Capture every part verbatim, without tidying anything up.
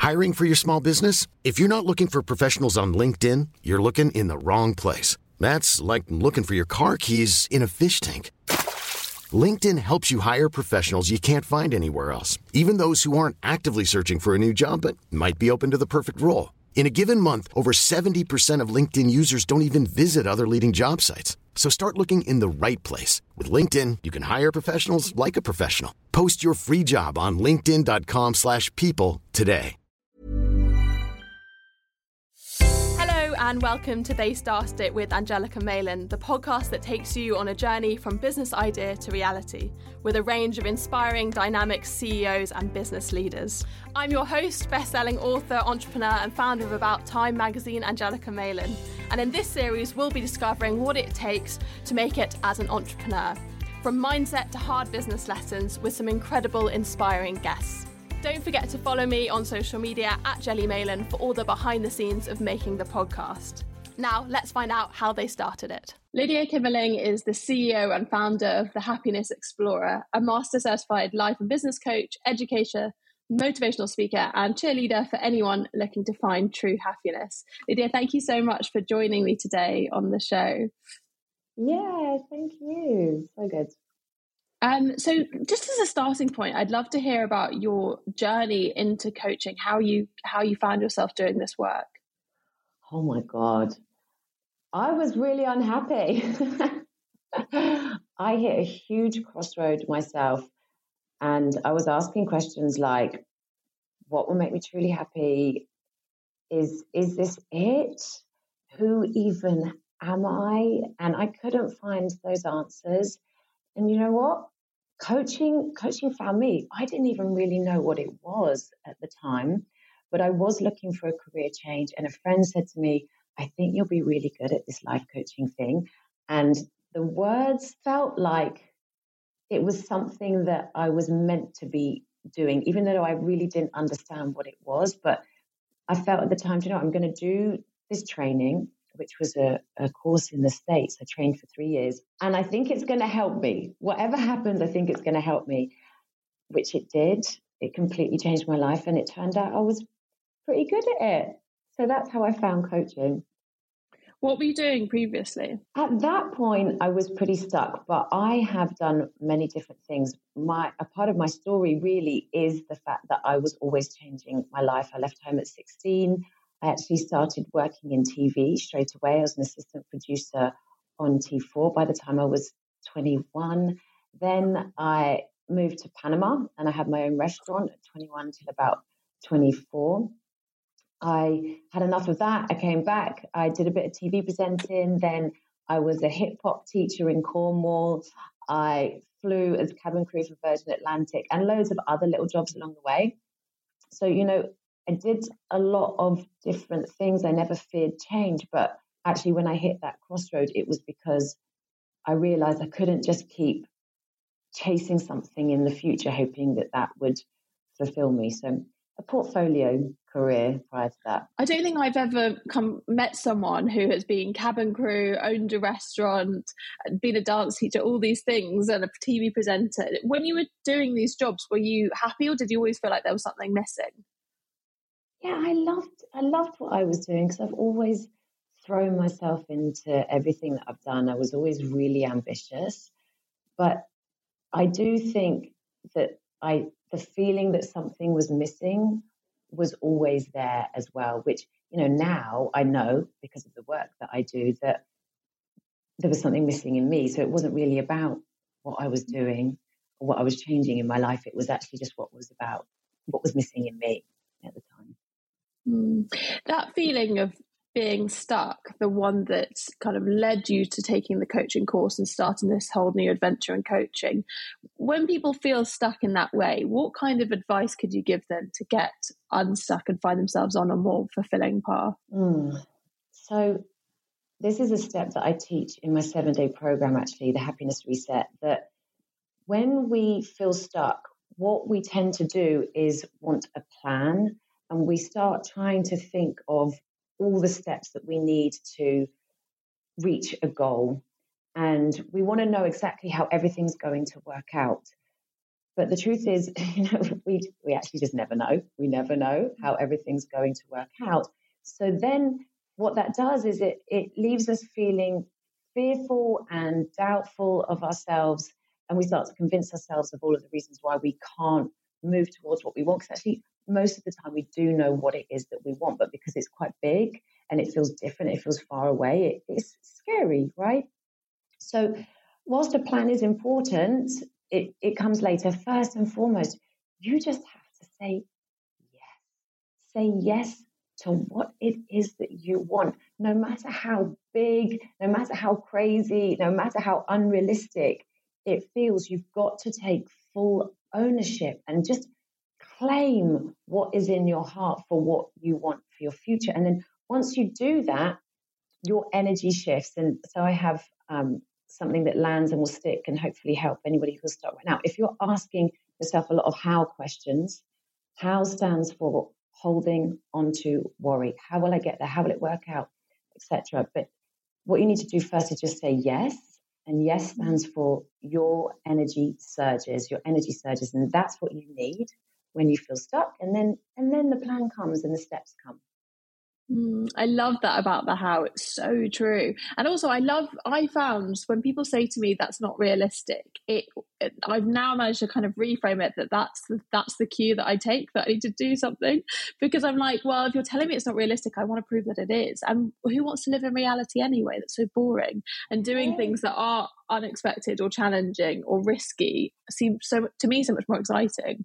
Hiring for your small business? If you're not looking for professionals on LinkedIn, you're looking in the wrong place. That's like looking for your car keys in a fish tank. LinkedIn helps you hire professionals you can't find anywhere else, even those who aren't actively searching for a new job but might be open to the perfect role. In a given month, over seventy percent of LinkedIn users don't even visit other leading job sites. So start looking in the right place. With LinkedIn, you can hire professionals like a professional. Post your free job on linkedin.com slash people today. Hello and welcome to They Started It with Angelica Malin, the podcast that takes you on a journey from business idea to reality, with a range of inspiring, dynamic C E Os and business leaders. I'm your host, best-selling author, entrepreneur and founder of About Time magazine, Angelica Malin. And in this series, we'll be discovering what it takes to make it as an entrepreneur, from mindset to hard business lessons with some incredible, inspiring guests. Don't forget to follow me on social media at Jelly Malin for all the behind the scenes of making the podcast. Now, let's find out how they started it. Lydia Kimmerling is the C E O and founder of The Happiness Explorer, a master certified life and business coach, educator, motivational speaker, and cheerleader for anyone looking to find true happiness. Lydia, thank you so much for joining me today on the show. Yeah, thank you. So good. Um, so just as a starting point, I'd love to hear about your journey into coaching, how you how you found yourself doing this work. Oh my God. I was really unhappy. I hit a huge crossroad myself, and I was asking questions like, what will make me truly happy? Is is this it? Who even am I? And I couldn't find those answers. And you know what? Coaching, coaching found me. I didn't even really know what it was at the time, but I was looking for a career change. And a friend said to me, I think you'll be really good at this life coaching thing. And the words felt like it was something that I was meant to be doing, even though I really didn't understand what it was. But I felt at the time, you know, I'm going to do this training, which was a, a course in the States. I trained for three years. And I think it's going to help me. Whatever happens, I think it's going to help me, which it did. It completely changed my life. And it turned out I was pretty good at it. So that's how I found coaching. What were you doing previously? At that point, I was pretty stuck, but I have done many different things. My a part of my story really is the fact that I was always changing my life. I left home at sixteen. I actually started working in T V straight away. I was an assistant producer on T four by the time I was twenty-one. Then I moved to Panama and I had my own restaurant at twenty-one till about twenty-four. I had enough of that. I came back. I did a bit of T V presenting. Then I was a hip hop teacher in Cornwall. I flew as cabin crew for Virgin Atlantic and loads of other little jobs along the way. So, you know, I did a lot of different things. I never feared change. But actually, when I hit that crossroad, it was because I realized I couldn't just keep chasing something in the future, hoping that that would fulfill me. So a portfolio career prior to that. I don't think I've ever come met someone who has been cabin crew, owned a restaurant, been a dance teacher, all these things, and a T V presenter. When you were doing these jobs, were you happy or did you always feel like there was something missing? Yeah, I loved I loved what I was doing because I've always thrown myself into everything that I've done. I was always really ambitious, but I do think that I the feeling that something was missing was always there as well, which, you know, now I know because of the work that I do that there was something missing in me. So it wasn't really about what I was doing or what I was changing in my life. It was actually just what was about, what was missing in me at the time. Mm. That feeling of being stuck, the one that kind of led you to taking the coaching course and starting this whole new adventure in coaching. When people feel stuck in that way, what kind of advice could you give them to get unstuck and find themselves on a more fulfilling path? Mm. So this is a step that I teach in my seven-day program, actually, the Happiness Reset, that when we feel stuck, what we tend to do is want a plan, and we start trying to think of all the steps that we need to reach a goal. And we want to know exactly how everything's going to work out. But the truth is, you know, we we actually just never know. We never know how everything's going to work out. So then what that does is it it leaves us feeling fearful and doubtful of ourselves, and we start to convince ourselves of all of the reasons why we can't move towards what we want. Because actually, most of the time we do know what it is that we want, but because it's quite big and it feels different, it feels far away, it, it's scary, right? So whilst a plan is important, it, it comes later. First and foremost, you just have to say yes. Say yes to what it is that you want, no matter how big, no matter how crazy, no matter how unrealistic it feels. You've got to take full ownership and just claim what is in your heart for what you want for your future. And then once you do that, your energy shifts. And so I have um, something that lands and will stick and hopefully help anybody who's stuck right now. If you're asking yourself a lot of how questions, how stands for holding on to worry. How will I get there? How will it work out? Etc. But what you need to do first is just say yes. And yes stands for your energy surges, your energy surges. And that's what you need when you feel stuck. And then and then the plan comes and the steps come. Mm, I love that about the how. It's so true. And also I love, I found when people say to me that's not realistic, it, it I've now managed to kind of reframe it that that's the, that's the cue that I take, that I need to do something, because I'm like, well, if you're telling me it's not realistic, I want to prove that it is. And who wants to live in reality anyway? That's so boring. And doing yeah. things that are unexpected or challenging or risky seems so, to me, so much more exciting.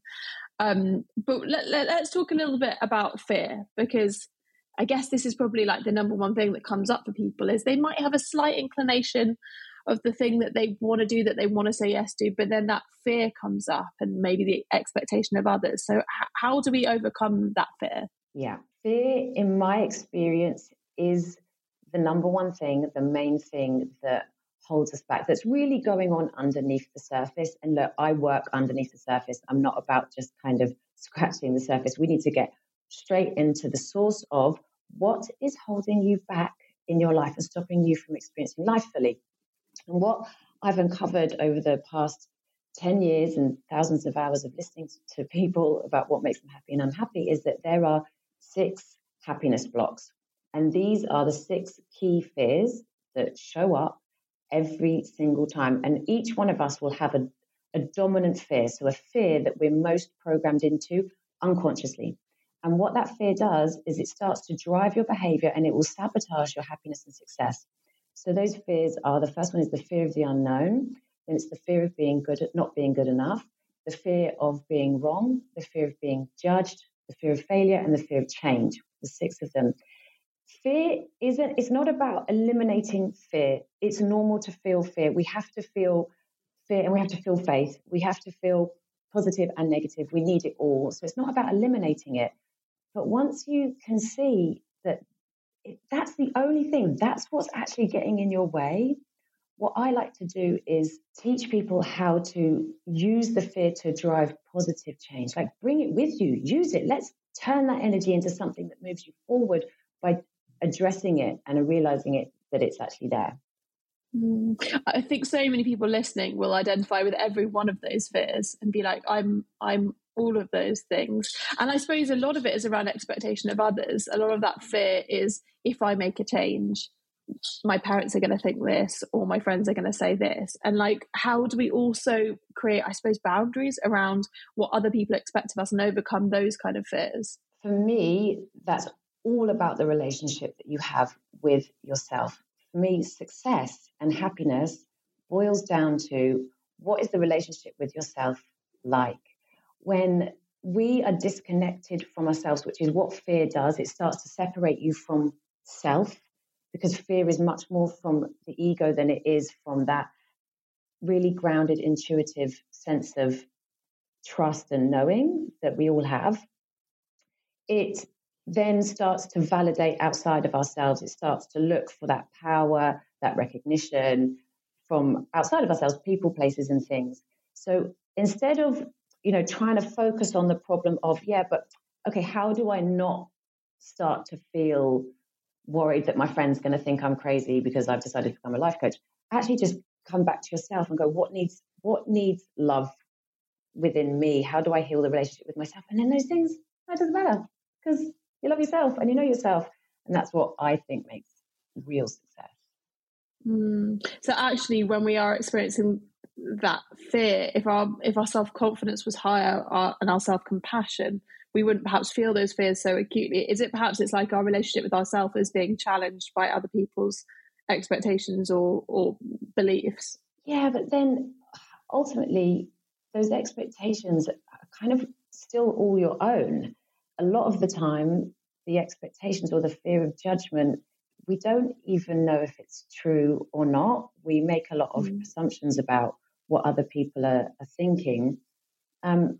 Um, but let, let, let's talk a little bit about fear, because I guess this is probably like the number one thing that comes up for people is they might have a slight inclination of the thing that they want to do, that they want to say yes to, but then that fear comes up and maybe the expectation of others. So h- how do we overcome that fear? Yeah, fear, in my experience, is the number one thing, the main thing that holds us back, that's really going on underneath the surface. And look, I work underneath the surface. I'm not about just kind of scratching the surface. We need to get straight into the source of what is holding you back in your life and stopping you from experiencing life fully. And what I've uncovered over the past ten years and thousands of hours of listening to people about what makes them happy and unhappy is that there are six happiness blocks. And these are the six key fears that show up every single time. And each one of us will have a, a dominant fear. So a fear that we're most programmed into unconsciously. And what that fear does is it starts to drive your behavior and it will sabotage your happiness and success. So those fears are, the first one is the fear of the unknown. Then it's the fear of being good at not being good enough, the fear of being wrong, the fear of being judged, the fear of failure, and the fear of change, the six of them. Fear isn't, it's not about eliminating fear. It's normal to feel fear. We have to feel fear and we have to feel faith. We have to feel positive and negative. We need it all. So it's not about eliminating it. But once you can see that it, that's the only thing, that's what's actually getting in your way, what I like to do is teach people how to use the fear to drive positive change. Like, bring it with you, use it. Let's turn that energy into something that moves you forward by addressing it and realizing it, that it's actually there. Mm. I think so many people listening will identify with every one of those fears and be like, I'm, I'm all of those things. And I suppose a lot of it is around expectation of others. A lot of that fear is, if I make a change, my parents are going to think this, or my friends are going to say this. And like, how do we also create, I suppose, boundaries around what other people expect of us and overcome those kind of fears? For me, that's all about the relationship that you have with yourself. For me, success and happiness boils down to, what is the relationship with yourself like? When we are disconnected from ourselves, which is what fear does, it starts to separate you from self, because fear is much more from the ego than it is from that really grounded, intuitive sense of trust and knowing that we all have. It then starts to validate outside of ourselves. It starts to look for that power, that recognition from outside of ourselves, people, places, and things. So instead of, you know, trying to focus on the problem of, yeah, but okay, how do I not start to feel worried that my friend's going to think I'm crazy because I've decided to become a life coach? Actually, just come back to yourself and go, what needs, what needs love within me? How do I heal the relationship with myself? And then those things, that doesn't matter because you love yourself and you know yourself. And that's what I think makes real success. Mm. So actually, when we are experiencing that fear, if our if our self-confidence was higher our, and our self-compassion, we wouldn't perhaps feel those fears so acutely. Is it perhaps it's like our relationship with ourselves is being challenged by other people's expectations or, or beliefs? Yeah, but then ultimately, those expectations are kind of still all your own. A lot of the time, the expectations or the fear of judgment, we don't even know if it's true or not. We make a lot of mm. assumptions about what other people are, are thinking. Um,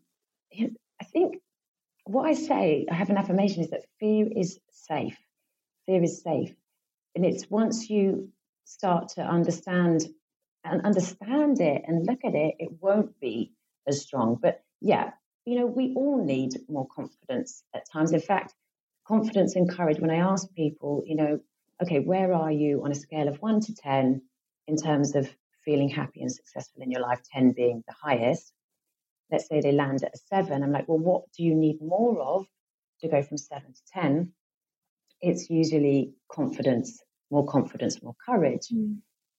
I think what I say, I have an affirmation, is that fear is safe. Fear is safe. And it's once you start to understand and understand it and look at it, it won't be as strong. But yeah, you know, we all need more confidence at times. In fact, confidence and courage, when I ask people, you know, okay, where are you on a scale of one to ten in terms of feeling happy and successful in your life, ten being the highest? Let's say they land at a seven. I'm like, well, what do you need more of to go from seven to ten? It's usually confidence, more confidence, more courage. Mm.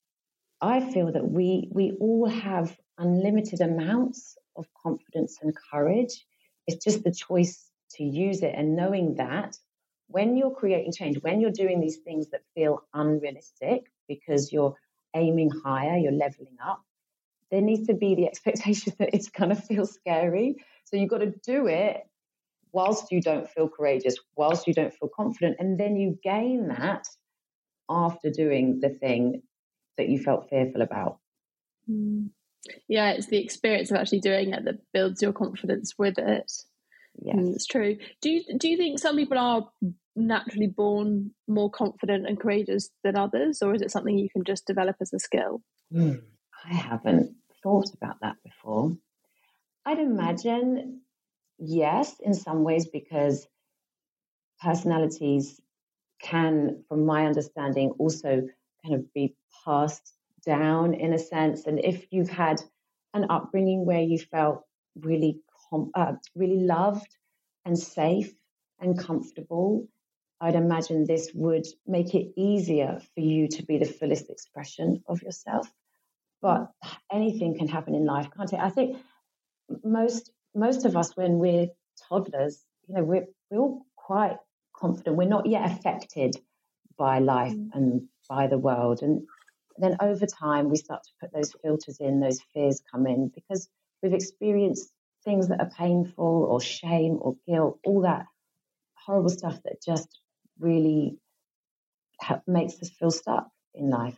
I feel that we we all have unlimited amounts of confidence and courage. It's just the choice to use it, and knowing that when you're creating change, when you're doing these things that feel unrealistic because you're aiming higher, you're leveling up, there needs to be the expectation that it's going to feel scary. So you've got to do it whilst you don't feel courageous, whilst you don't feel confident, and then you gain that after doing the thing that you felt fearful about. Mm. Yeah, it's the experience of actually doing it that builds your confidence with it. Yes, mm, it's true. Do you do you think some people are naturally born more confident and courageous than others, or is it something you can just develop as a skill? Mm. I haven't thought about that before. I'd imagine yes, in some ways, because personalities can, from my understanding, also kind of be passed down in a sense. And if you've had an upbringing where you felt really, com- uh, really loved and safe and comfortable, I'd imagine this would make it easier for you to be the fullest expression of yourself. But anything can happen in life, can't it? I think most most of us, when we're toddlers, you know, we're we're all quite confident. We're not yet affected by life mm. and by the world. And then over time, we start to put those filters in, those fears come in because we've experienced things that are painful or shame or guilt, all that horrible stuff that just really ha- makes us feel stuck in life.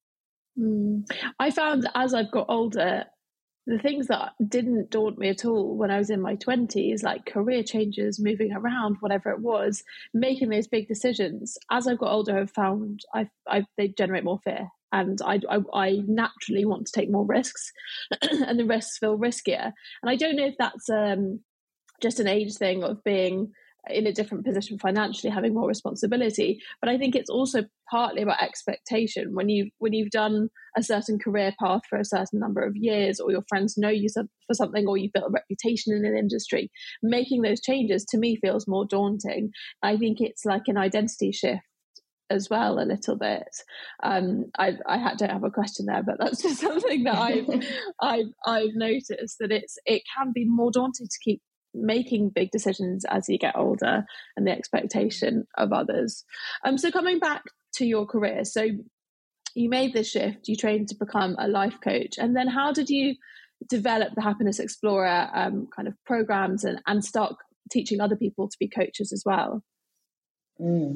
Mm. I found as I've got older, the things that didn't daunt me at all when I was in my twenties, like career changes, moving around, whatever it was, making those big decisions, as I've got older, I've found I've, I've, they generate more fear. And I, I, I naturally want to take more risks and the risks feel riskier. And I don't know if that's um, just an age thing of being in a different position financially, having more responsibility. But I think it's also partly about expectation. When you've, when you've done a certain career path for a certain number of years, or your friends know you for something, or you've built a reputation in an industry, making those changes to me feels more daunting. I think it's like an identity shift as well, a little bit. Um, I, I had to have a question there, but that's just something that I've, I've, I've noticed, that it's, it can be more daunting to keep making big decisions as you get older and the expectation of others. Um, so coming back to your career, so you made this shift, you trained to become a life coach, and then how did you develop the Happiness Explorer um, kind of programs and, and start teaching other people to be coaches as well? Mm.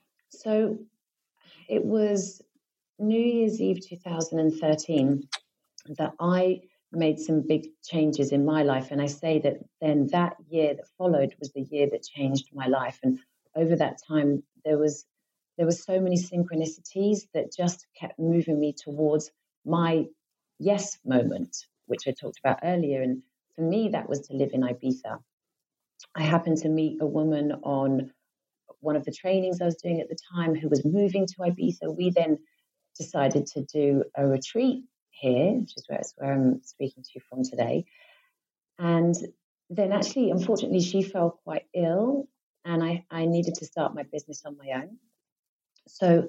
So it was New Year's Eve two thousand thirteen that I made some big changes in my life. And I say that then that year that followed was the year that changed my life. And over that time, there was there were so many synchronicities that just kept moving me towards my yes moment, which I talked about earlier. And for me, that was to live in Ibiza. I happened to meet a woman on one of the trainings I was doing at the time who was moving to Ibiza. We then decided to do a retreat here, which is where, it's where I'm speaking to you from today. And then actually, unfortunately, she fell quite ill and I, I needed to start my business on my own. So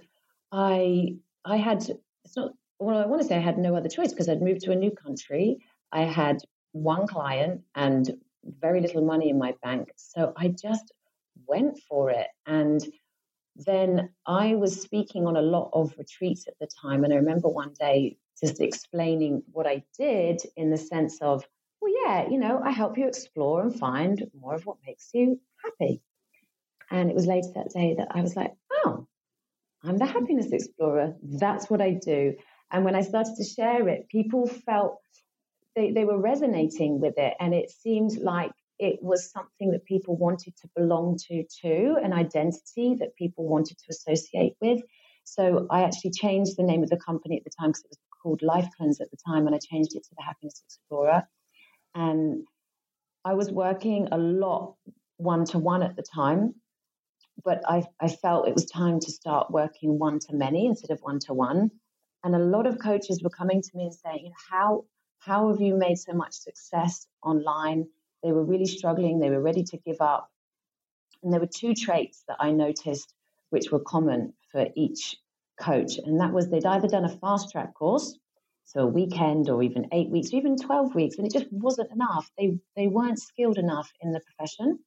I I had, it's not, well, I want to say I had no other choice because I'd moved to a new country. I had one client and very little money in my bank. So I just went for it. And then I was speaking on a lot of retreats at the time. And I remember one day just explaining what I did in the sense of, well, yeah, you know, I help you explore and find more of what makes you happy. And it was later that day that I was like, oh, I'm the happiness explorer. That's what I do. And when I started to share it, people felt they, they were resonating with it. And it seemed like it was something that people wanted to belong to too, an identity that people wanted to associate with. So I actually changed the name of the company at the time because it was called Life Cleanse at the time. And I changed it to the Happiness Explorer. And I was working a lot one-to-one at the time. But I, I felt it was time to start working one-to-many instead of one-to-one. And a lot of coaches were coming to me and saying, you know, how, how have you made so much success online? They were really struggling. They were ready to give up. And there were two traits that I noticed which were common for each coach. And that was they'd either done a fast track course, so a weekend or even eight weeks, or even twelve weeks, and it just wasn't enough. They, they weren't skilled enough in the profession.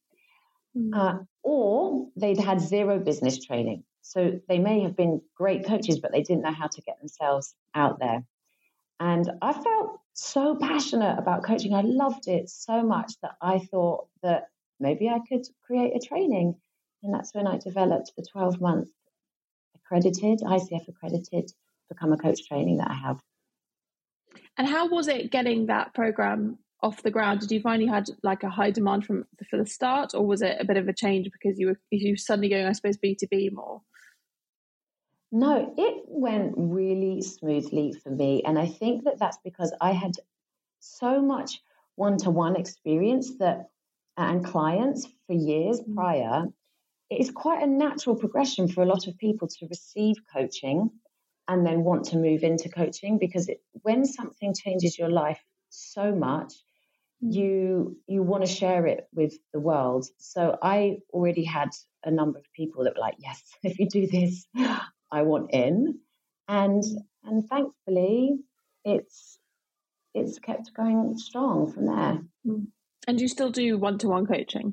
Uh, or they'd had zero business training. So they may have been great coaches, but they didn't know how to get themselves out there. And I felt so passionate about coaching. I loved it so much that I thought that maybe I could create a training. And that's when I developed the twelve-month accredited, I C F accredited, Become a Coach training that I have. And how was it getting that program off the ground? Did you find you had like a high demand from for the start, or was it a bit of a change because you were you were suddenly going, I suppose, B two B more? No, it went really smoothly for me, and I think that that's because I had so much one-to-one experience that and clients for years mm-hmm. prior. It is quite a natural progression for a lot of people to receive coaching and then want to move into coaching, because it, when something changes your life so much, you you want to share it with the world. So I already had a number of people that were like, yes, if you do this, I want in. And and thankfully it's it's kept going strong from there. And you still do one-to-one coaching?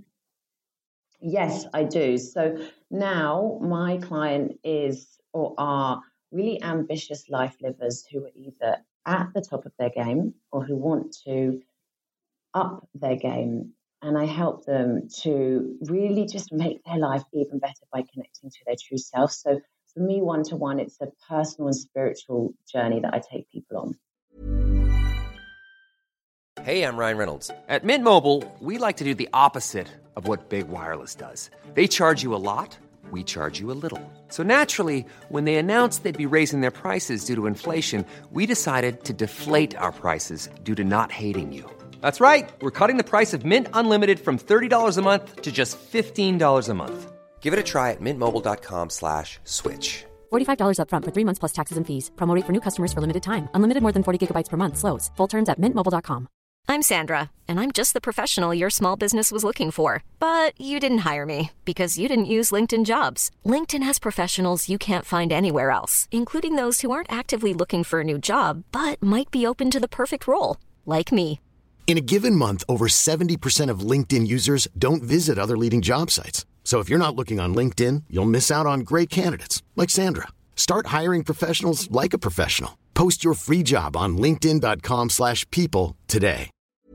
Yes, I do. So now my client is or are really ambitious life livers who are either at the top of their game or who want to up their game, and I help them to really just make their life even better by connecting to their true self. So for me, one-to-one, it's a personal and spiritual journey that I take people on. Hey, I'm Ryan Reynolds. At Mint Mobile, we like to do the opposite of what Big Wireless does. They charge you a lot, we charge you a little. So naturally, when they announced they'd be raising their prices due to inflation, we decided to deflate our prices due to not hating you. That's right. We're cutting the price of Mint Unlimited from thirty dollars a month to just fifteen dollars a month. Give it a try at mintmobile.com slash switch. forty-five dollars up front for three months plus taxes and fees. Promo rate for new customers for limited time. Unlimited more than forty gigabytes per month. Slows full terms at mint mobile dot com. I'm Sandra, and I'm just the professional your small business was looking for. But you didn't hire me because you didn't use LinkedIn Jobs. LinkedIn has professionals you can't find anywhere else, including those who aren't actively looking for a new job, but might be open to the perfect role, like me. In a given month, over seventy percent of LinkedIn users don't visit other leading job sites. So if you're not looking on LinkedIn, you'll miss out on great candidates like Sandra. Start hiring professionals like a professional. Post your free job on linkedin dot com slash people today.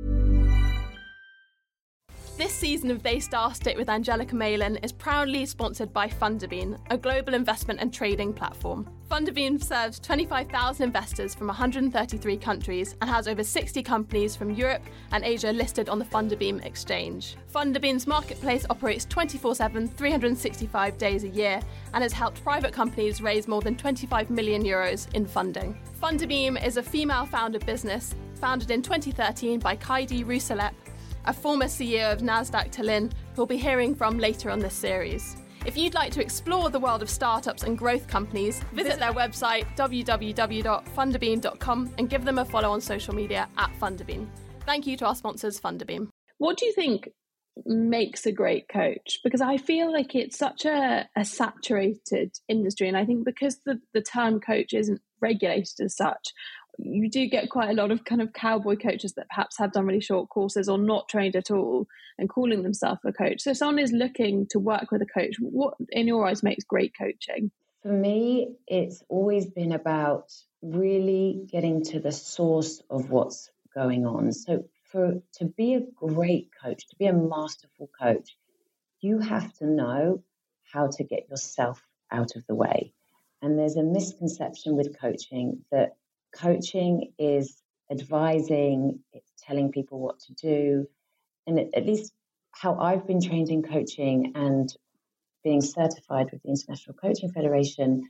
This season of They Starsed It with Angelica Malin is proudly sponsored by Fundabean, a global investment and trading platform. Fundabean serves twenty-five thousand investors from one hundred thirty-three countries and has over sixty companies from Europe and Asia listed on the Fundabean exchange. Fundabean's marketplace operates twenty-four seven, three hundred sixty-five days a year and has helped private companies raise more than twenty-five million euros in funding. Fundabean is a female-founded business founded in twenty thirteen by Kaidi Rousselep, a former C E O of Nasdaq Tallinn, who we'll be hearing from later on this series. If you'd like to explore the world of startups and growth companies, visit their website w w w dot fundabean dot com and give them a follow on social media at Fundabean. Thank you to our sponsors, Funderbeam. What do you think makes a great coach? Because I feel like it's such a, a saturated industry, and I think because the, the term coach isn't regulated as such, you do get quite a lot of kind of cowboy coaches that perhaps have done really short courses or not trained at all and calling themselves a coach. So if someone is looking to work with a coach, what in your eyes makes great coaching? For me, it's always been about really getting to the source of what's going on. So for to be a great coach, to be a masterful coach, you have to know how to get yourself out of the way. And there's a misconception with coaching that coaching is advising, it's telling people what to do. And at least how I've been trained in coaching and being certified with the International Coaching Federation,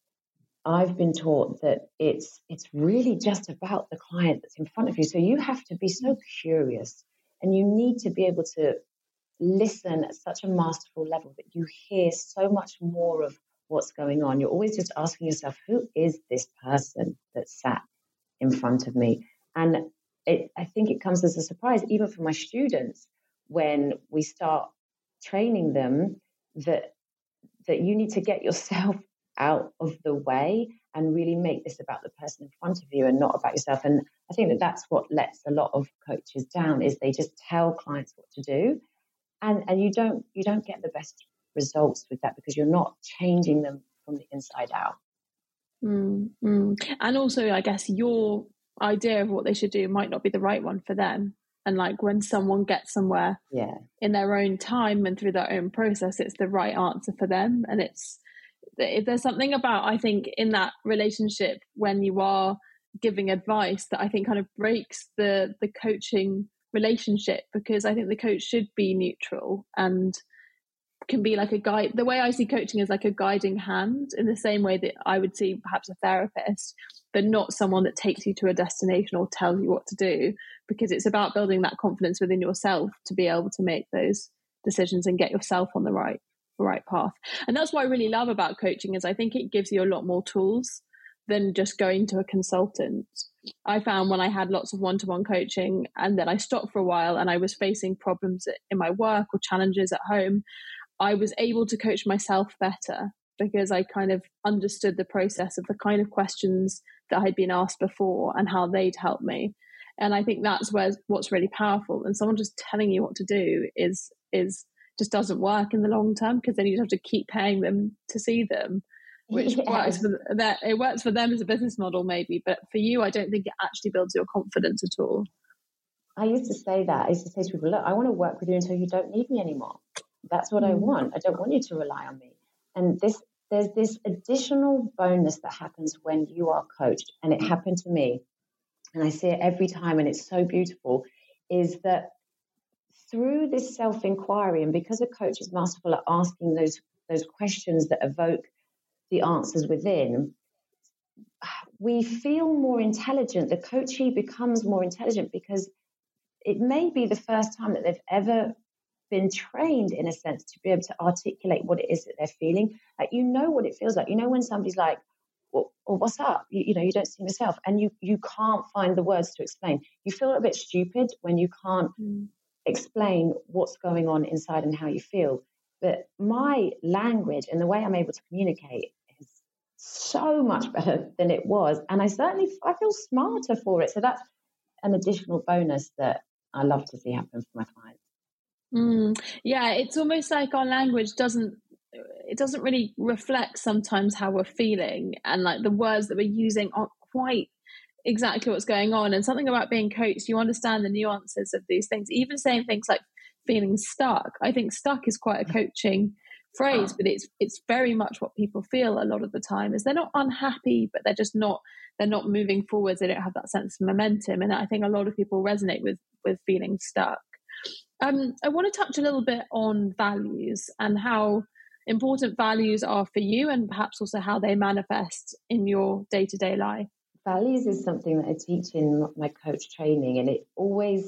I've been taught that it's it's really just about the client that's in front of you. So you have to be so curious, and you need to be able to listen at such a masterful level that you hear so much more of what's going on. You're always just asking yourself, who is this person that sat in front of me? And it, I think it comes as a surprise, even for my students, when we start training them, that that you need to get yourself out of the way and really make this about the person in front of you and not about yourself. And I think that that's what lets a lot of coaches down, is they just tell clients what to do, and and you don't you don't get the best results with that because you're not changing them from the inside out. Mm, mm. And also, I guess your idea of what they should do might not be the right one for them. And like when someone gets somewhere yeah. in their own time and through their own process, it's the right answer for them. And it's there's something about, I think, in that relationship when you are giving advice that I think kind of breaks the the coaching relationship, because I think the coach should be neutral and can be like a guide. The way I see coaching is like a guiding hand, in the same way that I would see perhaps a therapist, but not someone that takes you to a destination or tells you what to do, because it's about building that confidence within yourself to be able to make those decisions and get yourself on the right the right path. And that's what I really love about coaching, is I think it gives you a lot more tools than just going to a consultant. I found when I had lots of one-to-one coaching and then I stopped for a while and I was facing problems in my work or challenges at home, I was able to coach myself better because I kind of understood the process of the kind of questions that I'd been asked before and how they'd help me. And I think that's where what's really powerful. And someone just telling you what to do is is just doesn't work in the long term, because then you just have to keep paying them to see them, which yes. works for that. It works for them as a business model maybe, but for you, I don't think it actually builds your confidence at all. I used to say that. I used to say to people, look, I want to work with you until you don't need me anymore. That's what mm. I want. I don't want you to rely on me. And this, there's this additional bonus that happens when you are coached, and it happened to me, and I see it every time, and it's so beautiful, is that through this self-inquiry, and because a coach is masterful at asking those those questions that evoke the answers within, we feel more intelligent. The coachee becomes more intelligent because it may be the first time that they've ever been trained, in a sense, to be able to articulate what it is that they're feeling. Like, you know what it feels like. You know when somebody's like, well, well, what's up? You, you know, you don't see yourself, and you you can't find the words to explain. You feel a bit stupid when you can't mm. explain what's going on inside and how you feel. But my language and the way I'm able to communicate is so much better than it was. And I certainly, I feel smarter for it. So that's an additional bonus that I love to see happen for my clients. Mm, yeah, it's almost like our language doesn't, it doesn't really reflect sometimes how we're feeling. And like the words that we're using aren't quite exactly what's going on. And something about being coached, you understand the nuances of these things. Even saying things like feeling stuck. I think stuck is quite a coaching phrase, but it's it's very much what people feel a lot of the time, is they're not unhappy, but they're just not they're not moving forwards. They don't have that sense of momentum. And I think a lot of people resonate with with feeling stuck. Um, I want to touch a little bit on values and how important values are for you, and perhaps also how they manifest in your day-to-day life. Values is something that I teach in my coach training, and it always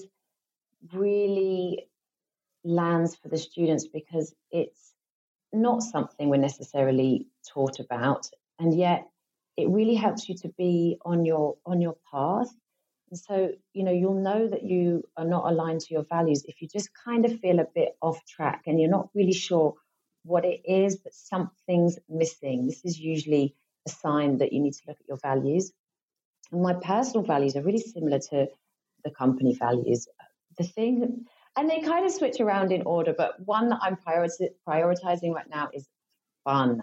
really lands for the students because it's not something we're necessarily taught about, and yet it really helps you to be on your on your path. And so, you know, you'll know that you are not aligned to your values if you just kind of feel a bit off track and you're not really sure what it is, but something's missing. This is usually a sign that you need to look at your values. And my personal values are really similar to the company values. The thing, and they kind of switch around in order, but one that I'm priori- prioritizing right now is fun.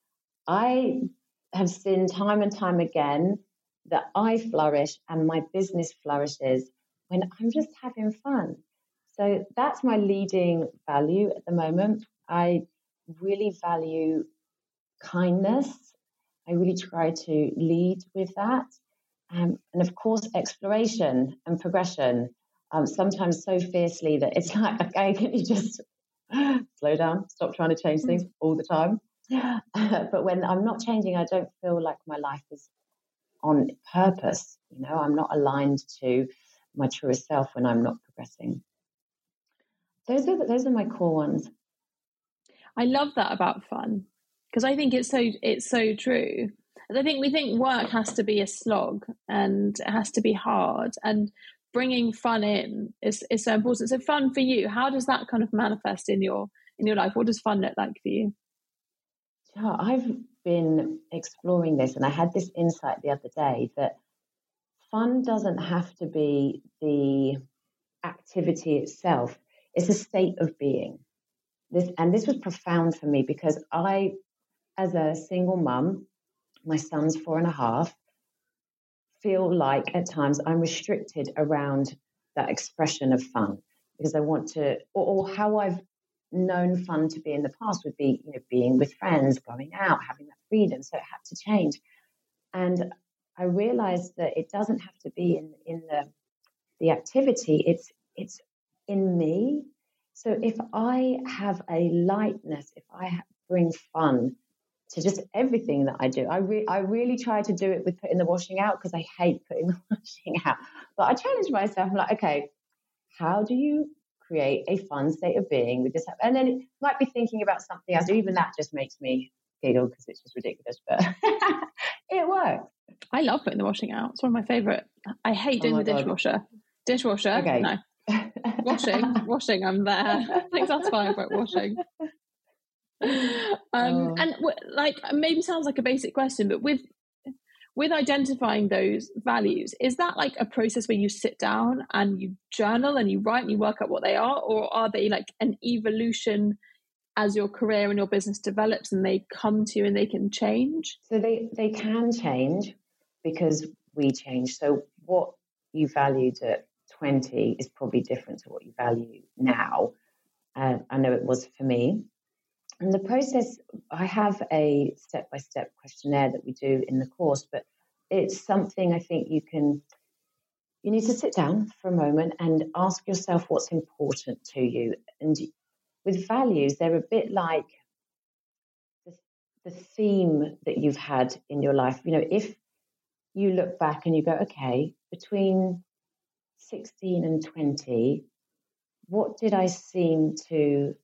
I have seen time and time again that I flourish and my business flourishes when I'm just having fun. So that's my leading value at the moment. I really value kindness. I really try to lead with that. Um, and of course, exploration and progression, um, sometimes so fiercely that it's like, okay, can you just slow down, stop trying to change things all the time? Uh, but when I'm not changing, I don't feel like my life is on purpose. You know, I'm not aligned to my truest self when I'm not progressing. Those are those are my core ones. I love that about fun, because I think it's so it's so true. I think we think work has to be a slog and it has to be hard, and bringing fun in is, is so important. So fun for you, how does that kind of manifest in your in your life? What does fun look like for you? Yeah, I've been exploring this, and I had this insight the other day that fun doesn't have to be the activity itself. It's a state of being. This and this was profound for me because I, as a single mum, my son's four and a half, feel like at times I'm restricted around that expression of fun because I want to, or, or how I've known fun to be in the past would be, you know, being with friends, going out, having that freedom. So it had to change. And I realized that it doesn't have to be in, in the the activity, it's it's in me. So if I have a lightness, if I have, bring fun to just everything that I do, I, re- I really try to do it with putting the washing out because I hate putting the washing out. But I challenge myself, I'm like, okay, how do you create a fun state of being with this? And then it might be thinking about something else. Even that just makes me giggle because it's just ridiculous, but it works. I love putting the washing out. It's one of my favorite. I hate doing oh the God. dishwasher. Dishwasher? Okay. No. Washing, washing, I'm there. I think that's fine, but washing. Um, oh. And w- like, maybe sounds like a basic question, but with with identifying those values, is that like a process where you sit down and you journal and you write and you work out what they are, or are they like an evolution as your career and your business develops and they come to you and they can change? So they, they can change because we change. So what you valued at twenty is probably different to what you value now. Uh, I know it was for me. And the process, I have a step-by-step questionnaire that we do in the course, but it's something I think you can, you need to sit down for a moment and ask yourself what's important to you. And with values, they're a bit like the, the theme that you've had in your life. You know, if you look back and you go, okay, between sixteen and twenty, what did I seem to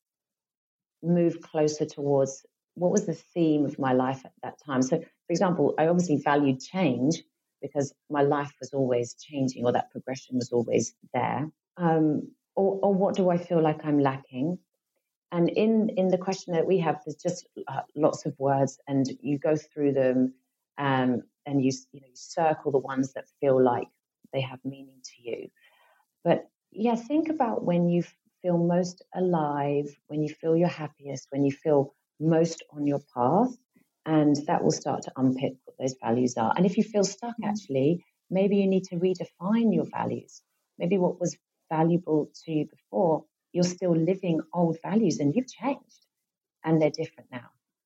move closer towards? What was the theme of my life at that time? So, for example, I obviously valued change because my life was always changing, or that progression was always there. Um, or, or what do I feel like I'm lacking? And in, in the question that we have, there's just uh, lots of words, and you go through them, um, and you you know you circle the ones that feel like they have meaning to you. But yeah, think about when you feel most alive, when you feel your happiest, when you feel most on your path, and that will start to unpick what those values are. And if you feel stuck, actually, maybe you need to redefine your values. Maybe what was valuable to you before, you're still living old values and you've changed and they're different now.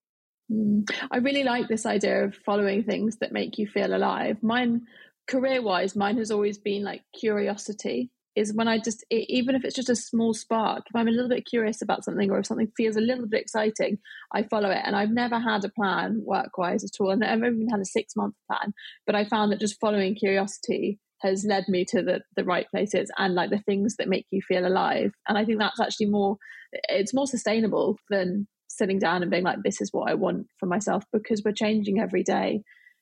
Mm. I really like this idea of following things that make you feel alive. Mine, career-wise, mine has always been like curiosity. Is when I just, even if it's just a small spark, if I'm a little bit curious about something or if something feels a little bit exciting, I follow it. And I've never had a plan work-wise at all. And I've never even had a six-month plan. But I found that just following curiosity has led me to the, the right places and like the things that make you feel alive. And I think that's actually more, it's more sustainable than sitting down and being like, this is what I want for myself, because we're changing every day.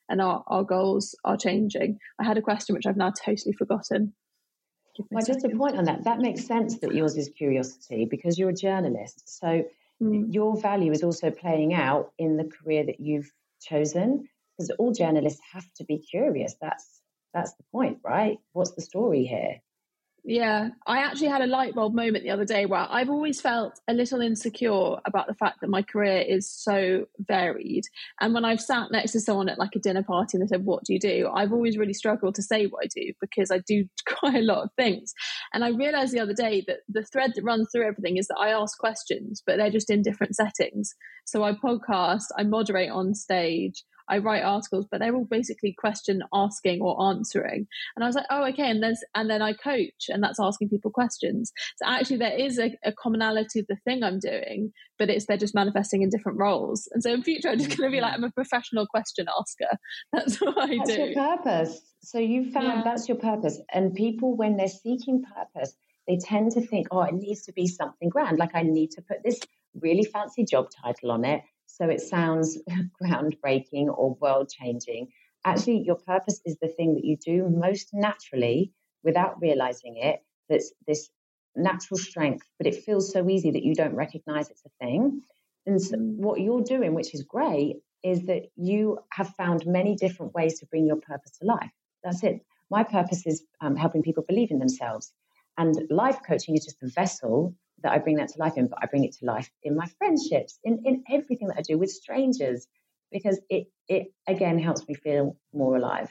and our, our goals are changing. I had a question which I've now totally forgotten. Well, just a point on that. That makes sense that yours is curiosity because you're a journalist. So mm. your value is also playing out in the career that you've chosen, because all journalists have to be curious. That's that's the point, right? What's the story here? Yeah, I actually had a light bulb moment the other day where I've always felt a little insecure about the fact that my career is so varied. And when I've sat next to someone at like a dinner party and they said, what do you do? I've always really struggled to say what I do because I do quite a lot of things. And I realized the other day that the thread that runs through everything is that I ask questions, but they're just in different settings. So I podcast, I moderate on stage, I write articles, but they're all basically question asking or answering. And I was like, oh, okay. And then, and then I coach, and that's asking people questions. So actually there is a, a commonality of the thing I'm doing, but it's they're just manifesting in different roles. And so in future, I'm just going to be like, I'm a professional question asker. That's what I that's do. That's your purpose. So you found yeah. that's your purpose. And people, when they're seeking purpose, they tend to think, oh, it needs to be something grand. Like I need to put this really fancy job title on it, so it sounds groundbreaking or world-changing. Actually, your purpose is the thing that you do most naturally without realizing it. That's this natural strength, but it feels so easy that you don't recognize it's a thing. And so what you're doing, which is great, is that you have found many different ways to bring your purpose to life. That's it. My purpose is um, helping people believe in themselves. And life coaching is just a vessel that I bring that to life in, but I bring it to life in my friendships, in, in everything that I do with strangers, because it, it again, helps me feel more alive.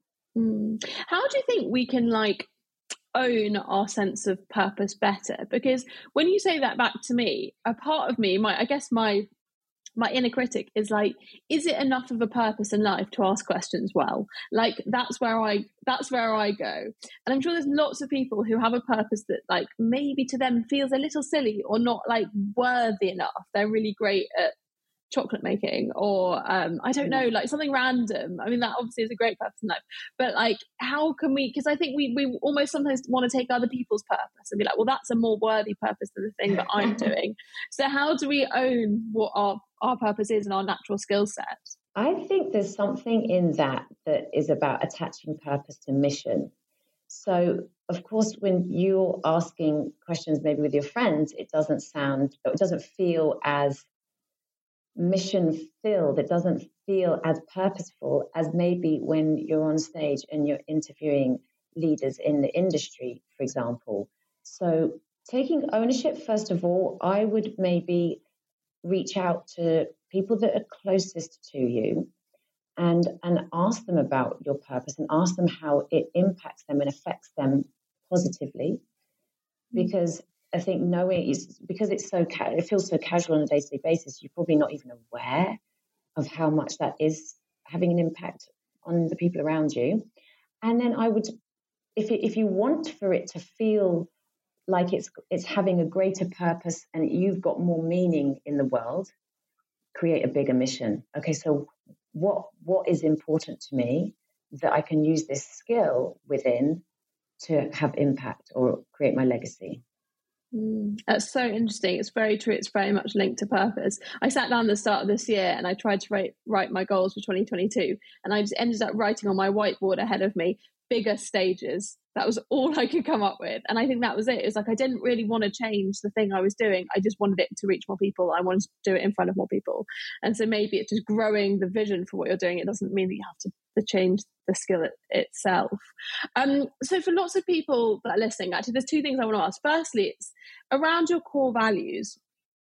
Mm. How do you think we can like own our sense of purpose better? Because when you say that back to me, a part of me, my I guess my my inner critic is like, is it enough of a purpose in life to ask questions well? Like that's where I that's where I go. And I'm sure there's lots of people who have a purpose that like maybe to them feels a little silly or not like worthy enough. They're really great at chocolate making or um I don't know, like something random. I mean, that obviously is a great purpose in life, but like how can we, because I think we we almost sometimes want to take other people's purpose and be like, well, that's a more worthy purpose than the thing that I'm doing. So how do we own what our our purpose is and our natural skill set? I think there's something in that that is about attaching purpose to mission. So of course, when you're asking questions maybe with your friends, it doesn't sound, it doesn't feel as mission filled. It doesn't feel as purposeful as maybe when you're on stage and you're interviewing leaders in the industry, for example. So taking ownership, first of all, I would maybe reach out to people that are closest to you and, and ask them about your purpose and ask them how it impacts them and affects them positively. Because I think knowing is because it's so ca- it feels so casual on a day-to-day basis, you're probably not even aware of how much that is having an impact on the people around you. And then I would, if it, if you want for it to feel like it's it's having a greater purpose and you've got more meaning in the world, create a bigger mission. Okay, so what what is important to me that I can use this skill within to have impact or create my legacy? Mm, that's so interesting. It's very true. It's very much linked to purpose. I sat down at the start of this year and I tried to write, write my goals for twenty twenty-two, and I just ended up writing on my whiteboard ahead of me, bigger stages. That was all I could come up with. And I think that was it. It was like, I didn't really want to change the thing I was doing. I just wanted it to reach more people. I wanted to do it in front of more people. And so maybe it's just growing the vision for what you're doing. It doesn't mean that you have to, to change the skill it, itself. Um, so for lots of people that are listening, actually, there's two things I want to ask. Firstly, it's around your core values.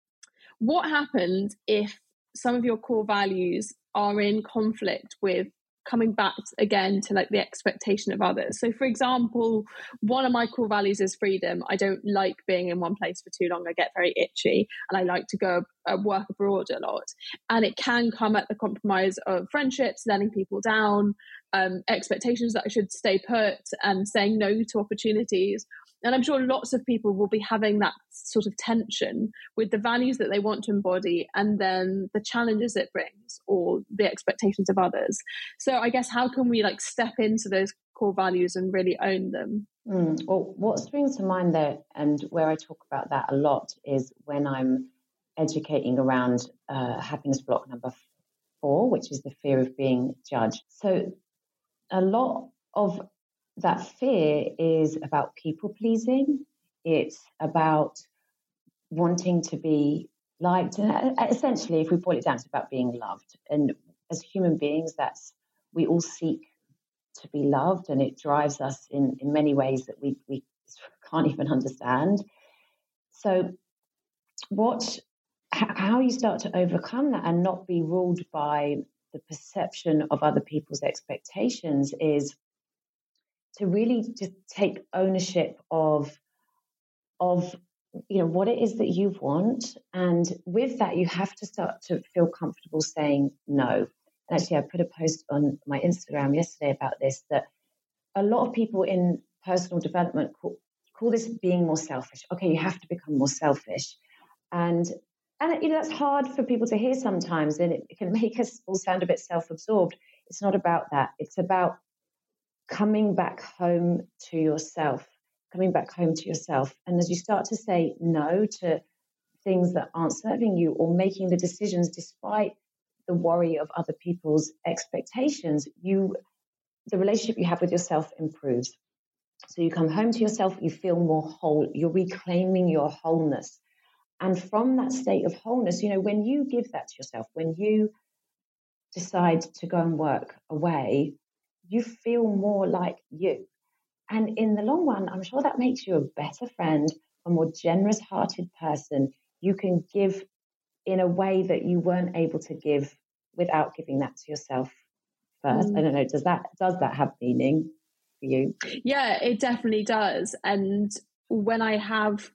What happens if some of your core values are in conflict with coming back again to like the expectation of others? So for example, one of my core values is freedom. I don't like being in one place for too long. I get very itchy and I like to go uh, work abroad a lot. And it can come at the compromise of friendships, letting people down, um, expectations that I should stay put and saying no to opportunities. And I'm sure lots of people will be having that sort of tension with the values that they want to embody and then the challenges it brings or the expectations of others. So I guess how can we like step into those core values and really own them? Mm, well, what springs to mind there and where I talk about that a lot is when I'm educating around uh, happiness block number for, which is the fear of being judged. So a lot of that fear is about people pleasing. It's about wanting to be liked. And essentially, if we boil it down, it's about being loved. And as human beings, that's we all seek to be loved, and it drives us in, in many ways that we, we can't even understand. So what, how you start to overcome that and not be ruled by the perception of other people's expectations is to really just take ownership of, of, you know, what it is that you want. And with that, you have to start to feel comfortable saying no. And actually, I put a post on my Instagram yesterday about this, that a lot of people in personal development call, call this being more selfish. Okay, you have to become more selfish. And, and you know, that's hard for people to hear sometimes, and it, it can make us all sound a bit self-absorbed. It's not about that. It's about coming back home to yourself, coming back home to yourself. And as you start to say no to things that aren't serving you, or making the decisions despite the worry of other people's expectations, you, the relationship you have with yourself improves. So you come home to yourself, you feel more whole, you're reclaiming your wholeness. And from that state of wholeness, you know, when you give that to yourself, when you decide to go and work away, you feel more like you. And in the long run, I'm sure that makes you a better friend, a more generous-hearted person. You can give in a way that you weren't able to give without giving that to yourself first. Mm. I don't know, does that does that have meaning for you? Yeah, it definitely does. And when I have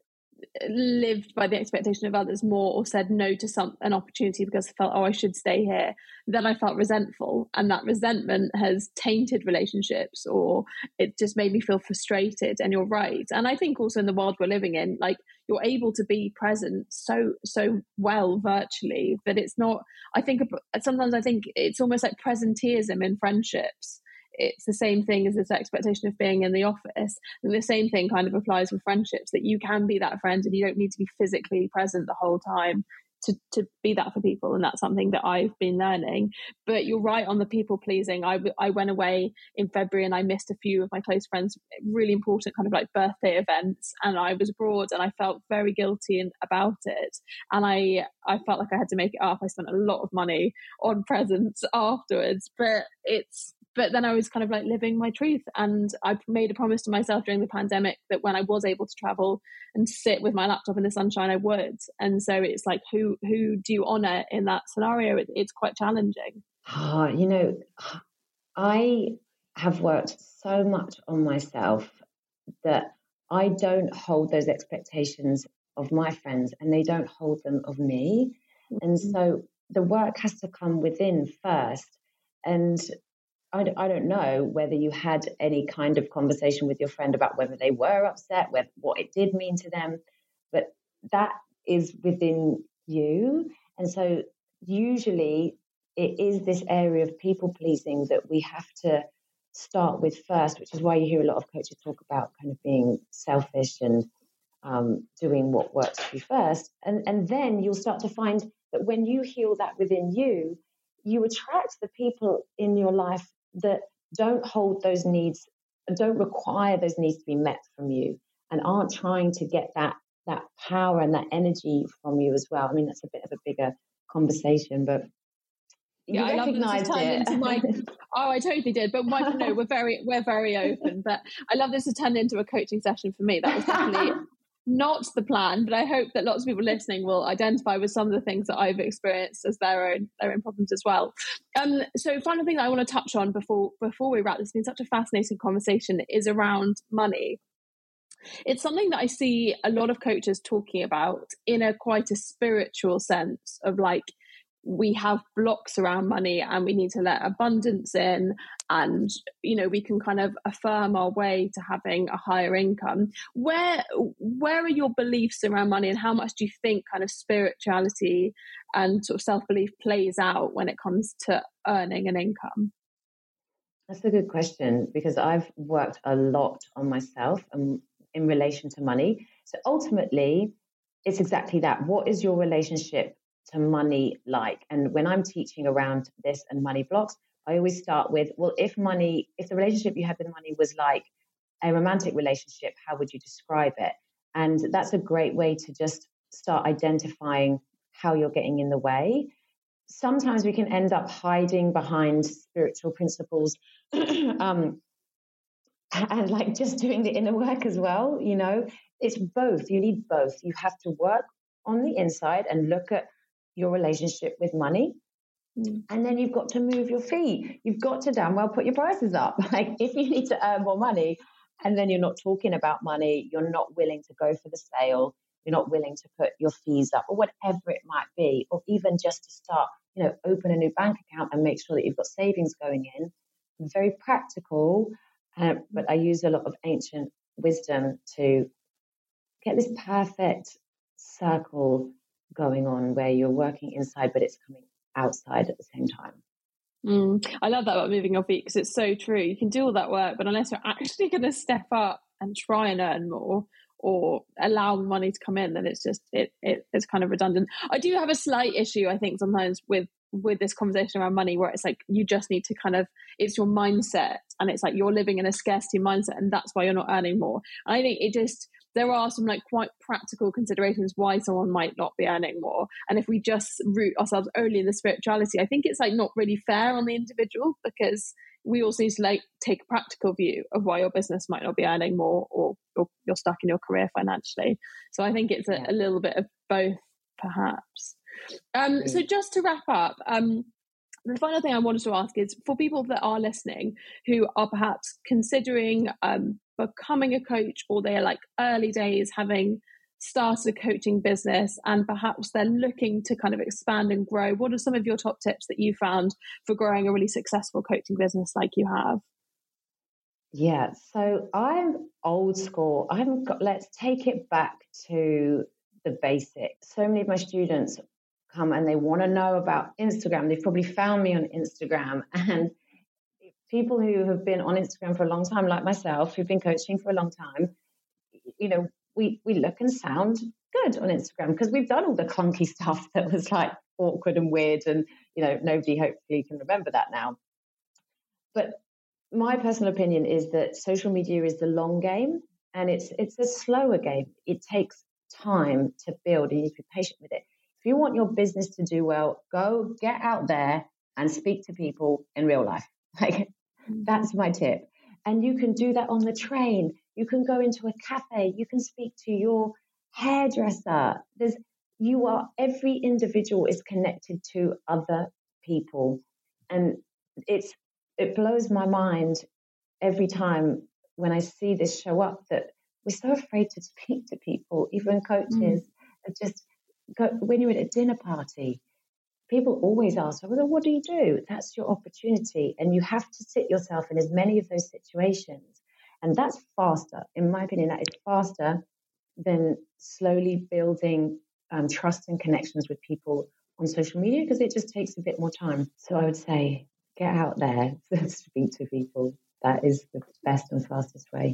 lived by the expectation of others more, or said no to some an opportunity because I felt, oh, I should stay here, then I felt resentful, and that resentment has tainted relationships, or it just made me feel frustrated. And you're right. And I think also in the world we're living in, like, you're able to be present so so well virtually that it's not, I think sometimes I think it's almost like presenteeism in friendships. It's the same thing as this expectation of being in the office. And the same thing kind of applies with friendships, that you can be that friend and you don't need to be physically present the whole time to, to be that for people. And that's something that I've been learning. But you're right on the people pleasing. I, I went away in February and I missed a few of my close friends' really important kind of like birthday events. And I was abroad and I felt very guilty about it. And I, I felt like I had to make it up. I spent a lot of money on presents afterwards, but it's, But then I was kind of like living my truth. And I made a promise to myself during the pandemic that when I was able to travel and sit with my laptop in the sunshine, I would. And so it's like, who who do you honour in that scenario? It, it's quite challenging. Oh, you know, I have worked so much on myself that I don't hold those expectations of my friends, and they don't hold them of me. Mm-hmm. And so the work has to come within first. And I don't know whether you had any kind of conversation with your friend about whether they were upset, whether, what it did mean to them, but that is within you. And so usually it is this area of people pleasing that we have to start with first, which is why you hear a lot of coaches talk about kind of being selfish and um, doing what works for you first. And, and then you'll start to find that when you heal that within you, you attract the people in your life that don't hold those needs, don't require those needs to be met from you, and aren't trying to get that that power and that energy from you as well. I mean, that's a bit of a bigger conversation, but you yeah, recognised it. Into my, oh, I totally did. But Mike, no, we're very we're very open. But I love this to turn into a coaching session for me. That was definitely not the plan, but I hope that lots of people listening will identify with some of the things that I've experienced as their own their own problems as well. Um, so final thing that I want to touch on before before we wrap, this has been such a fascinating conversation, is around money. It's something that I see a lot of coaches talking about in a quite a spiritual sense of like, we have blocks around money and we need to let abundance in, and you know, we can kind of affirm our way to having a higher income. Where where are your beliefs around money, and how much do you think kind of spirituality and sort of self-belief plays out when it comes to earning an income? That's a good question, because I've worked a lot on myself and in relation to money. So ultimately, it's exactly that. What is your relationship to money like? And when I'm teaching around this and money blocks, I always start with, well, if money, if the relationship you had with money was like a romantic relationship, how would you describe it? And that's a great way to just start identifying how you're getting in the way. Sometimes we can end up hiding behind spiritual principles um, and like just doing the inner work as well. You know, it's both. You need both. You have to work on the inside and look at your relationship with money. Mm. And then you've got to move your feet. You've got to damn well put your prices up. Like if you need to earn more money and then you're not talking about money, you're not willing to go for the sale, you're not willing to put your fees up or whatever it might be, or even just to start, you know, open a new bank account and make sure that you've got savings going in. Very practical, uh, but I use a lot of ancient wisdom to get this perfect circle going on where you're working inside, but it's coming outside at the same time. Mm, I love that about moving your feet because it's so true. You can do all that work, but unless you're actually going to step up and try and earn more or allow money to come in, then it's just it, it it's kind of redundant. I do have a slight issue, I think, sometimes with with this conversation around money, where it's like you just need to kind of, it's your mindset, and it's like you're living in a scarcity mindset, and that's why you're not earning more. And I think it just, there are some like quite practical considerations why someone might not be earning more. And if we just root ourselves only in the spirituality, I think it's like not really fair on the individual, because we also need to like take a practical view of why your business might not be earning more, or, or you're stuck in your career financially. So I think it's a, a little bit of both, perhaps. Um, so just to wrap up, um, the final thing I wanted to ask is for people that are listening who are perhaps considering um, becoming a coach, or they're like early days having started a coaching business and perhaps they're looking to kind of expand and grow, what are some of your top tips that you found for growing a really successful coaching business like you have? Yeah, so I'm old school. I haven't got, let's take it back to the basics. So many of my students come and they want to know about Instagram. They've probably found me on Instagram, and people who have been on Instagram for a long time, like myself, who've been coaching for a long time, you know, we, we look and sound good on Instagram because we've done all the clunky stuff that was like awkward and weird, and, you know, nobody hopefully can remember that now. But my personal opinion is that social media is the long game, and it's it's a slower game. It takes time to build, and you need to be patient with it. If you want your business to do well, go get out there and speak to people in real life. Like, that's my tip. And you can do that on the train. You can go into a cafe. You can speak to your hairdresser. There's, you are, every individual is connected to other people. And it's, it blows my mind every time when I see this show up that we're so afraid to speak to people, even coaches. Mm. Are just go, when you're at a dinner party, people always ask, well, what do you do? That's your opportunity. And you have to sit yourself in as many of those situations. And that's faster. In my opinion, that is faster than slowly building um, trust and connections with people on social media, because it just takes a bit more time. So I would say, get out there, speak to people. That is the best and fastest way.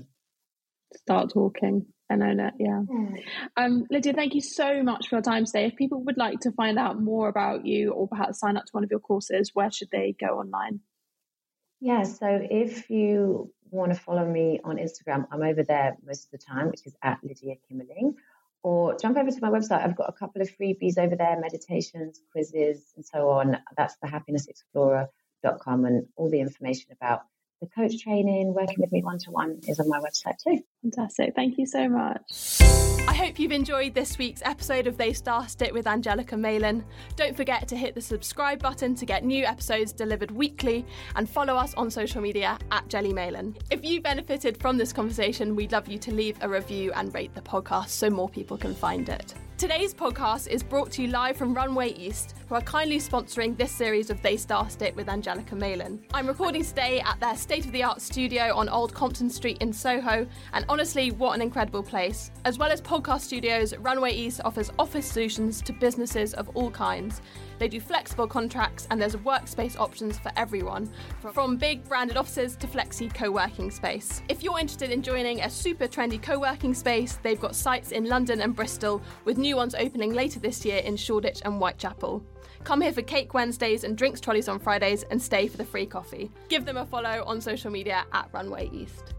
Start talking and own it. Yeah. yeah. Um, Lydia, thank you so much for your time today. If people would like to find out more about you, or perhaps sign up to one of your courses, where should they go online? Yeah. So if you want to follow me on Instagram, I'm over there most of the time, which is at Lydia Kimmerling. Or jump over to my website. I've got a couple of freebies over there, meditations, quizzes, and so on. That's the happiness explorer dot com, and all the information about the coach training, working with me one-to-one is on my website too. Fantastic. Thank you so much. I hope you've enjoyed this week's episode of They Started It with Angelica Malin. Don't forget to hit the subscribe button to get new episodes delivered weekly, and follow us on social media at Jelly Malin. If you benefited from this conversation, we'd love you to leave a review and rate the podcast so more people can find it. Today's podcast is brought to you live from Runway East, who are kindly sponsoring this series of They Started It with Angelica Malin. I'm recording today at their state-of-the-art studio on Old Compton Street in Soho, and honestly, what an incredible place. As well as podcast studios, Runway East offers office solutions to businesses of all kinds. They do flexible contracts, and there's workspace options for everyone, from big branded offices to flexi co-working space. If you're interested in joining a super trendy co-working space, they've got sites in London and Bristol with new new ones opening later this year in Shoreditch and Whitechapel. Come here for Cake Wednesdays and drinks trolleys on Fridays and stay for the free coffee. Give them a follow on social media at Runway East.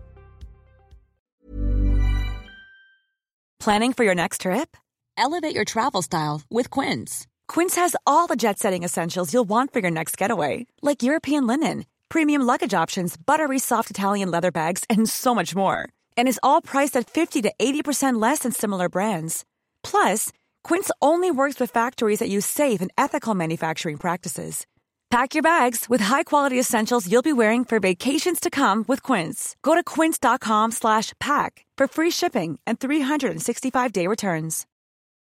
Planning for your next trip? Elevate your travel style with Quince. Quince has all the jet-setting essentials you'll want for your next getaway, like European linen, premium luggage options, buttery soft Italian leather bags, and so much more. And is all priced at fifty to eighty percent less than similar brands. Plus, Quince only works with factories that use safe and ethical manufacturing practices. Pack your bags with high-quality essentials you'll be wearing for vacations to come with Quince. Go to quince.com slash pack for free shipping and three sixty-five day returns.